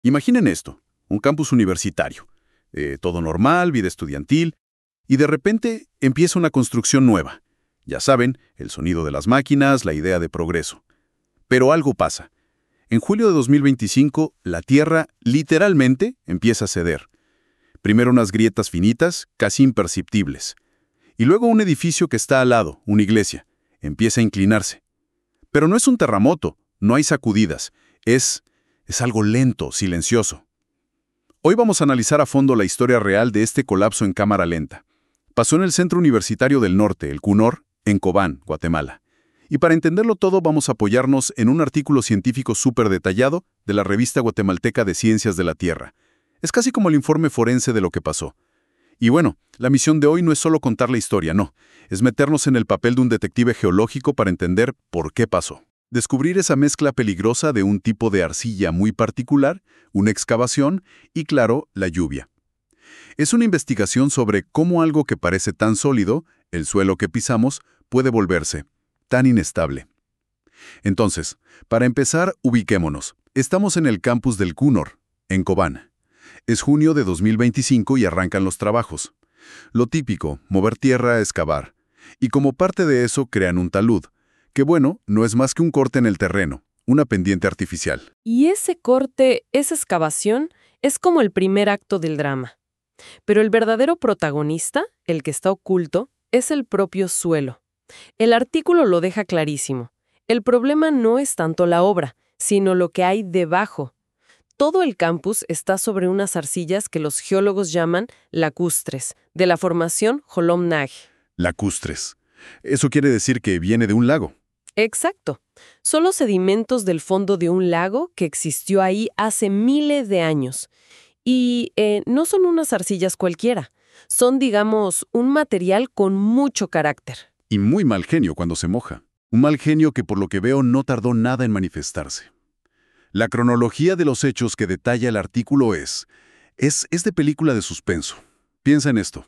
Imaginen esto, un campus universitario. Todo normal, vida estudiantil, y de repente empieza una construcción nueva. Ya saben, el sonido de las máquinas, la idea de progreso. Pero algo pasa. En julio de 2025, la Tierra literalmente empieza a ceder. Primero unas grietas finitas, casi imperceptibles. Y luego un edificio que está al lado, una iglesia, empieza a inclinarse. Pero no es un terremoto, no hay sacudidas. Es algo lento, silencioso. Hoy vamos a analizar a fondo la historia real de este colapso en cámara lenta. Pasó en el Centro Universitario del Norte, el CUNOR, en Cobán, Guatemala. Y para entenderlo todo vamos a apoyarnos en un artículo científico súper detallado de la Revista Guatemalteca de Ciencias de la Tierra. Es casi como el informe forense de lo que pasó. Y bueno, la misión de hoy no es solo contar la historia, no. Es meternos en el papel de un detective geológico para entender por qué pasó. Descubrir esa mezcla peligrosa de un tipo de arcilla muy particular, una excavación y, claro, la lluvia. Es una investigación sobre cómo algo que parece tan sólido, el suelo que pisamos, puede volverse tan inestable. Entonces, para empezar, ubiquémonos. Estamos en el campus del CUNOR, en Cobán. Es junio de 2025 y arrancan los trabajos. Lo típico, mover tierra, excavar. Y como parte de eso crean un talud, que bueno, no es más que un corte en el terreno, una pendiente artificial. Y ese corte, esa excavación, es como el primer acto del drama. Pero el verdadero protagonista, el que está oculto, es el propio suelo. El artículo lo deja clarísimo. El problema no es tanto la obra, sino lo que hay debajo. Todo el campus está sobre unas arcillas que los geólogos llaman lacustres, de la formación Holom Nag. Lacustres. Eso quiere decir que viene de un lago. Exacto. Son los sedimentos del fondo de un lago que existió ahí hace miles de años. Y no son unas arcillas cualquiera. Son, digamos, un material con mucho carácter. Y muy mal genio cuando se moja. Un mal genio que por lo que veo no tardó nada en manifestarse. La cronología de los hechos que detalla el artículo es de película de suspenso. Piensa en esto.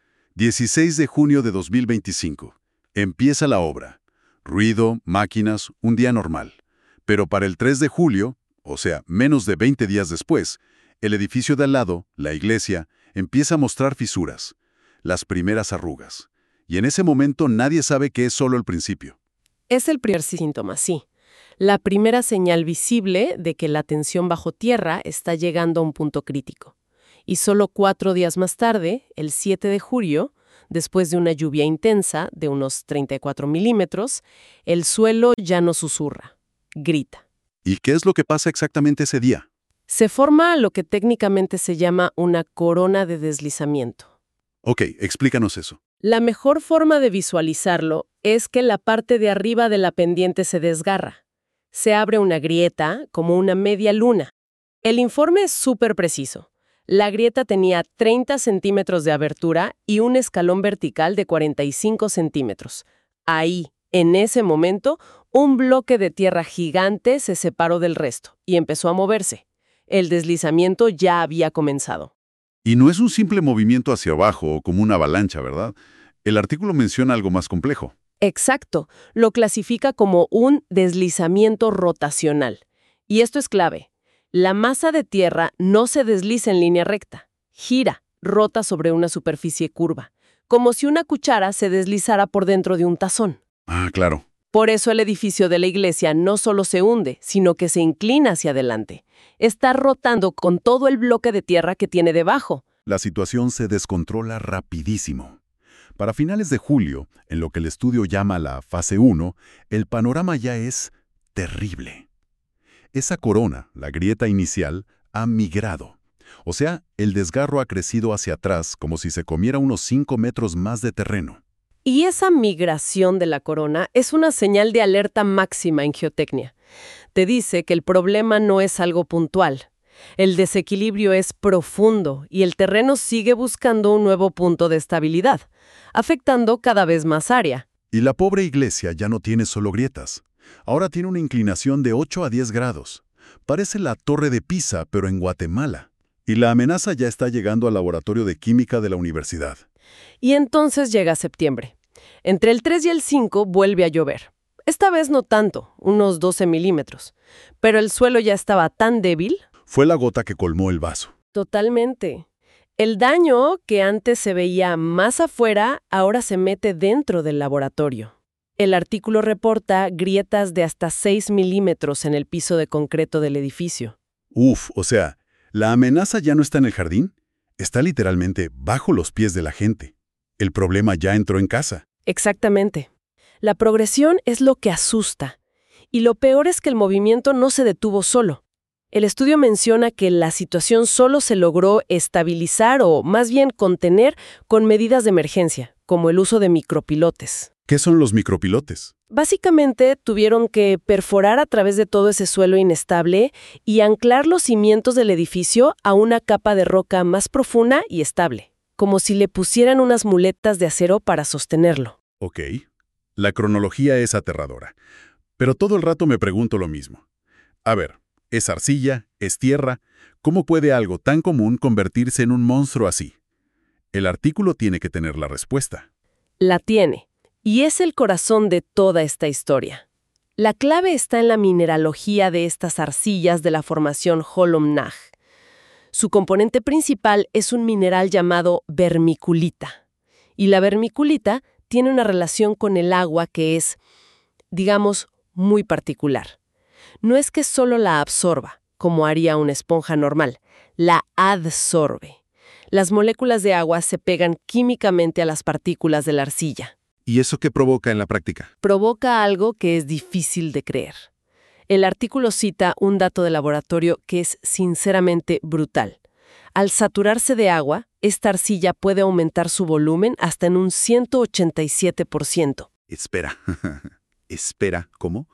16 de junio de 2025. Empieza la obra. Ruido, máquinas, un día normal. Pero para el 3 de julio, o sea, menos de 20 días después, el edificio de al lado, la iglesia, empieza a mostrar fisuras, las primeras arrugas. Y en ese momento nadie sabe que es solo el principio. Es el primer síntoma, sí. La primera señal visible de que la tensión bajo tierra está llegando a un punto crítico. Y solo 4 días más tarde, el 7 de julio, después de una lluvia intensa de unos 34 milímetros, el suelo ya no susurra, grita. ¿Y qué es lo que pasa exactamente ese día? Se forma lo que técnicamente se llama una corona de deslizamiento. Ok, explícanos eso. La mejor forma de visualizarlo es que la parte de arriba de la pendiente se desgarra. Se abre una grieta, como una media luna. El informe es súper preciso. La grieta tenía 30 centímetros de abertura y un escalón vertical de 45 centímetros. Ahí, en ese momento, un bloque de tierra gigante se separó del resto y empezó a moverse. El deslizamiento ya había comenzado. Y no es un simple movimiento hacia abajo o como una avalancha, ¿verdad? El artículo menciona algo más complejo. Exacto, lo clasifica como un deslizamiento rotacional. Y esto es clave. La masa de tierra no se desliza en línea recta, gira, rota sobre una superficie curva, como si una cuchara se deslizara por dentro de un tazón. Ah, claro. Por eso el edificio de la iglesia no solo se hunde, sino que se inclina hacia adelante. Está rotando con todo el bloque de tierra que tiene debajo. La situación se descontrola rapidísimo. Para finales de julio, en lo que el estudio llama la fase 1, el panorama ya es terrible. Esa corona, la grieta inicial, ha migrado. O sea, el desgarro ha crecido hacia atrás como si se comiera unos 5 metros más de terreno. Y esa migración de la corona es una señal de alerta máxima en geotecnia. Te dice que el problema no es algo puntual. El desequilibrio es profundo y el terreno sigue buscando un nuevo punto de estabilidad, afectando cada vez más área. Y la pobre iglesia ya no tiene solo grietas. Ahora tiene una inclinación de 8 a 10 grados. Parece la Torre de Pisa, pero en Guatemala. Y la amenaza ya está llegando al laboratorio de química de la universidad. Y entonces llega septiembre. Entre el 3 y el 5 vuelve a llover. Esta vez no tanto, unos 12 milímetros. Pero el suelo ya estaba tan débil. Fue la gota que colmó el vaso. Totalmente. El daño, que antes se veía más afuera, ahora se mete dentro del laboratorio. El artículo reporta grietas de hasta 6 milímetros en el piso de concreto del edificio. Uf, o sea, ¿la amenaza ya no está en el jardín? Está literalmente bajo los pies de la gente. El problema ya entró en casa. Exactamente. La progresión es lo que asusta. Y lo peor es que el movimiento no se detuvo solo. El estudio menciona que la situación solo se logró estabilizar o más bien contener con medidas de emergencia, como el uso de micropilotes. ¿Qué son los micropilotes? Básicamente tuvieron que perforar a través de todo ese suelo inestable y anclar los cimientos del edificio a una capa de roca más profunda y estable, como si le pusieran unas muletas de acero para sostenerlo. Ok. La cronología es aterradora. Pero todo el rato me pregunto lo mismo. A ver, es arcilla, es tierra. ¿Cómo puede algo tan común convertirse en un monstruo así? El artículo tiene que tener la respuesta. La tiene, y es el corazón de toda esta historia. La clave está en la mineralogía de estas arcillas de la formación Holom-Nagy. Su componente principal es un mineral llamado vermiculita. Y la vermiculita tiene una relación con el agua que es, digamos, muy particular. No es que solo la absorba, como haría una esponja normal, la adsorbe. Las moléculas de agua se pegan químicamente a las partículas de la arcilla. ¿Y eso qué provoca en la práctica? Provoca algo que es difícil de creer. El artículo cita un dato de laboratorio que es sinceramente brutal. Al saturarse de agua, esta arcilla puede aumentar su volumen hasta en un 187%. Espera. Espera, ¿cómo?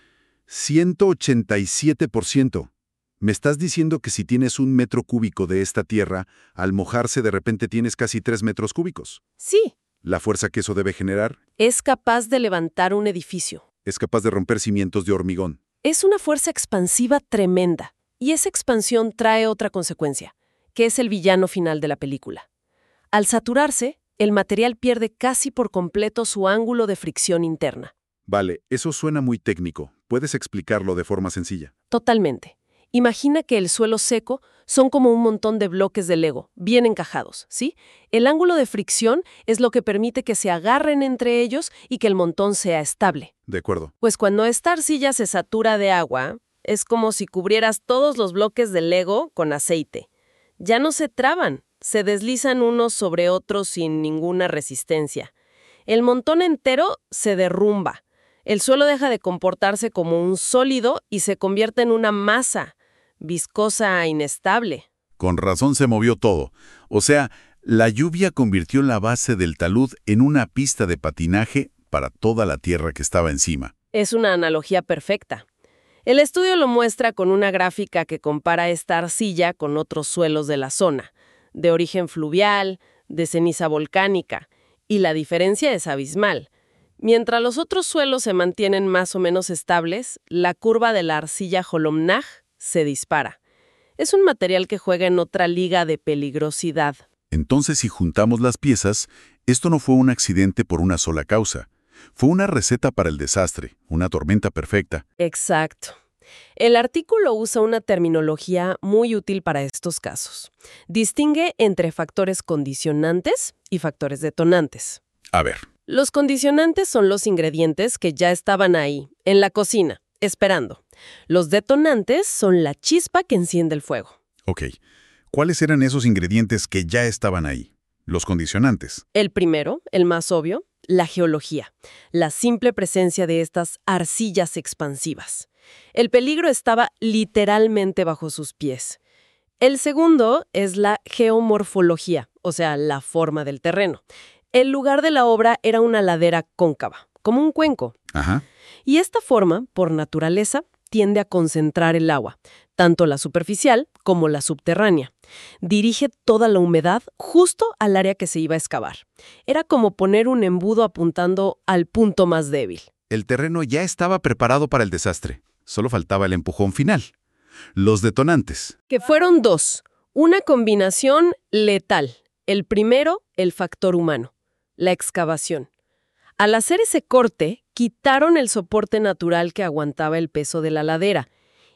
187%. ¿Me estás diciendo que si tienes 1 metro cúbico de esta tierra, al mojarse de repente tienes casi 3 metros cúbicos? Sí, ¿La fuerza que eso debe generar? es capaz de levantar un edificio. Es capaz de romper cimientos de hormigón. Es una fuerza expansiva tremenda. Y esa expansión trae otra consecuencia, que es el villano final de la película. Al saturarse, el material pierde casi por completo su ángulo de fricción interna. Vale, eso suena muy técnico. ¿Puedes explicarlo de forma sencilla? Totalmente. Imagina que el suelo seco son como un montón de bloques de Lego, bien encajados, ¿sí? El ángulo de fricción es lo que permite que se agarren entre ellos y que el montón sea estable. De acuerdo. Pues cuando esta arcilla se satura de agua, es como si cubrieras todos los bloques de Lego con aceite. Ya no se traban, se deslizan unos sobre otros sin ninguna resistencia. El montón entero se derrumba. El suelo deja de comportarse como un sólido y se convierte en una masa, viscosa e inestable. Con razón se movió todo. O sea, la lluvia convirtió la base del talud en una pista de patinaje para toda la tierra que estaba encima. Es una analogía perfecta. El estudio lo muestra con una gráfica que compara esta arcilla con otros suelos de la zona, de origen fluvial, de ceniza volcánica, y la diferencia es abismal. Mientras los otros suelos se mantienen más o menos estables, la curva de la arcilla Holom-Nagy se dispara. Es un material que juega en otra liga de peligrosidad. Entonces, si juntamos las piezas, esto no fue un accidente por una sola causa. Fue una receta para el desastre, una tormenta perfecta. Exacto. El artículo usa una terminología muy útil para estos casos. Distingue entre factores condicionantes y factores detonantes. A ver. Los condicionantes son los ingredientes que ya estaban ahí, en la cocina, esperando. Los detonantes son la chispa que enciende el fuego. Ok. ¿Cuáles eran esos ingredientes que ya estaban ahí? Los condicionantes. El primero, el más obvio, la geología, la simple presencia de estas arcillas expansivas. El peligro estaba literalmente bajo sus pies. El segundo es la geomorfología, o sea, la forma del terreno. El lugar de la obra era una ladera cóncava, como un cuenco. Ajá. Y esta forma, por naturaleza, tiende a concentrar el agua, tanto la superficial como la subterránea. Dirige toda la humedad justo al área que se iba a excavar. Era como poner un embudo apuntando al punto más débil. El terreno ya estaba preparado para el desastre. Solo faltaba el empujón final. Los detonantes. Que fueron dos. Una combinación letal. El primero, el factor humano. La excavación. Al hacer ese corte, quitaron el soporte natural que aguantaba el peso de la ladera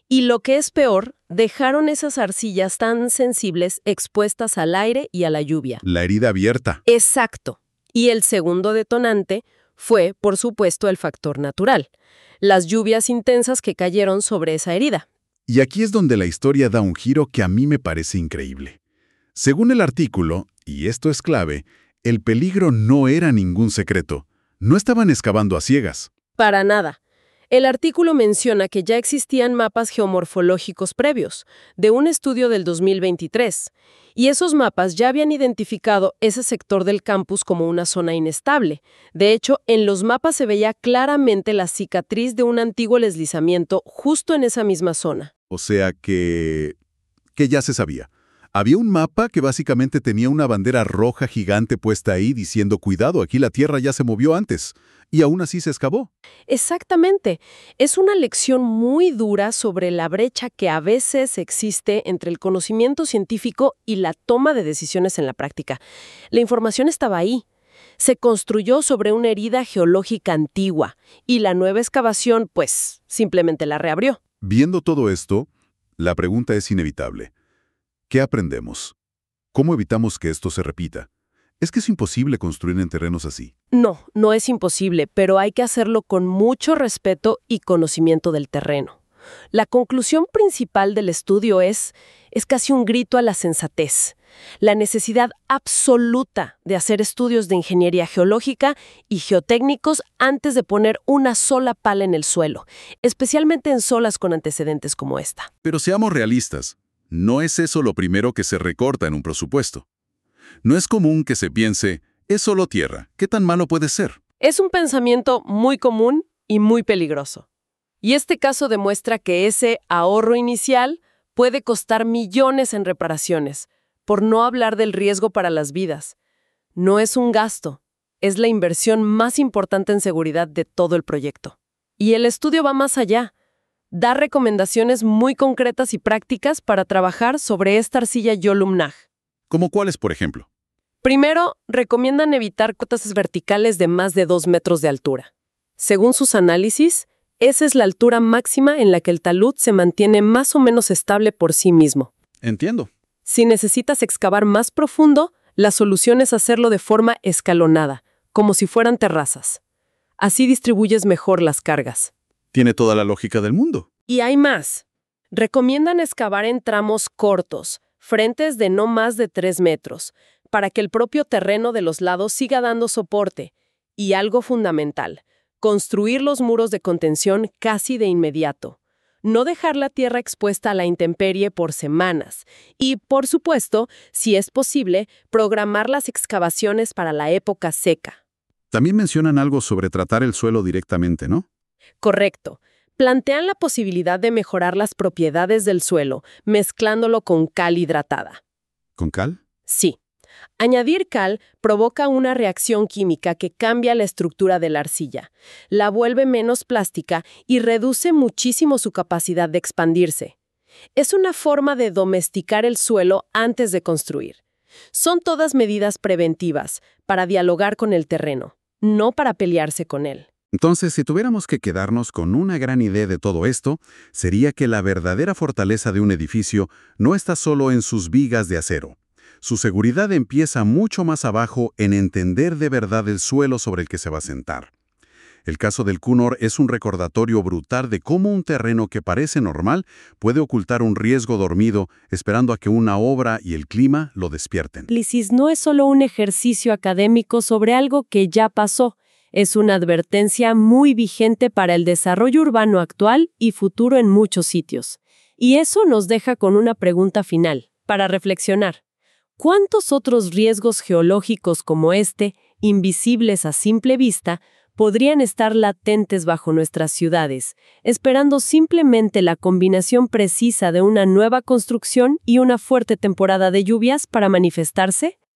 Y lo que es peor, dejaron esas arcillas tan sensibles expuestas al aire y a la lluvia. La herida abierta. Exacto. Y el segundo detonante fue, por supuesto, el factor natural. Las lluvias intensas que cayeron sobre esa herida. Y aquí es donde la historia da un giro que a mí me parece increíble. Según el artículo, y esto es clave, el peligro no era ningún secreto. No estaban excavando a ciegas. Para nada. El artículo menciona que ya existían mapas geomorfológicos previos, de un estudio del 2023, y esos mapas ya habían identificado ese sector del campus como una zona inestable. De hecho, en los mapas se veía claramente la cicatriz de un antiguo deslizamiento justo en esa misma zona. O sea que ya se sabía. Había un mapa que básicamente tenía una bandera roja gigante puesta ahí diciendo «Cuidado, aquí la tierra ya se movió antes», y aún así se excavó. Exactamente. Es una lección muy dura sobre la brecha que a veces existe entre el conocimiento científico y la toma de decisiones en la práctica. La información estaba ahí. Se construyó sobre una herida geológica antigua y la nueva excavación, pues, simplemente la reabrió. Viendo todo esto, la pregunta es inevitable. ¿Qué aprendemos? ¿Cómo evitamos que esto se repita? ¿Es que es imposible construir en terrenos así? No, no es imposible, pero hay que hacerlo con mucho respeto y conocimiento del terreno. La conclusión principal del estudio es casi un grito a la sensatez. La necesidad absoluta de hacer estudios de ingeniería geológica y geotécnicos antes de poner una sola pala en el suelo, especialmente en zonas con antecedentes como esta. Pero seamos realistas. No es eso lo primero que se recorta en un presupuesto. No es común que se piense, es solo tierra, ¿qué tan malo puede ser? Es un pensamiento muy común y muy peligroso. Y este caso demuestra que ese ahorro inicial puede costar millones en reparaciones, por no hablar del riesgo para las vidas. No es un gasto, es la inversión más importante en seguridad de todo el proyecto. Y el estudio va más allá. Da recomendaciones muy concretas y prácticas para trabajar sobre esta arcilla Yolum-Nag. ¿Cómo cuáles, por ejemplo? Primero, recomiendan evitar cotas verticales de más de 2 metros de altura. Según sus análisis, esa es la altura máxima en la que el talud se mantiene más o menos estable por sí mismo. Entiendo. Si necesitas excavar más profundo, la solución es hacerlo de forma escalonada, como si fueran terrazas. Así distribuyes mejor las cargas. Tiene toda la lógica del mundo. Y hay más. Recomiendan excavar en tramos cortos, frentes de no más de 3 metros, para que el propio terreno de los lados siga dando soporte. Y algo fundamental, construir los muros de contención casi de inmediato. No dejar la tierra expuesta a la intemperie por semanas. Y, por supuesto, si es posible, programar las excavaciones para la época seca. También mencionan algo sobre tratar el suelo directamente, ¿no? Correcto. Plantean la posibilidad de mejorar las propiedades del suelo, mezclándolo con cal hidratada. ¿Con cal? Sí. Añadir cal provoca una reacción química que cambia la estructura de la arcilla, la vuelve menos plástica y reduce muchísimo su capacidad de expandirse. Es una forma de domesticar el suelo antes de construir. Son todas medidas preventivas para dialogar con el terreno, no para pelearse con él. Entonces, si tuviéramos que quedarnos con una gran idea de todo esto, sería que la verdadera fortaleza de un edificio no está solo en sus vigas de acero. Su seguridad empieza mucho más abajo en entender de verdad el suelo sobre el que se va a sentar. El caso del Cunor es un recordatorio brutal de cómo un terreno que parece normal puede ocultar un riesgo dormido esperando a que una obra y el clima lo despierten. Análisis no es solo un ejercicio académico sobre algo que ya pasó, es una advertencia muy vigente para el desarrollo urbano actual y futuro en muchos sitios. Y eso nos deja con una pregunta final, para reflexionar. ¿Cuántos otros riesgos geológicos como este, invisibles a simple vista, podrían estar latentes bajo nuestras ciudades, esperando simplemente la combinación precisa de una nueva construcción y una fuerte temporada de lluvias para manifestarse?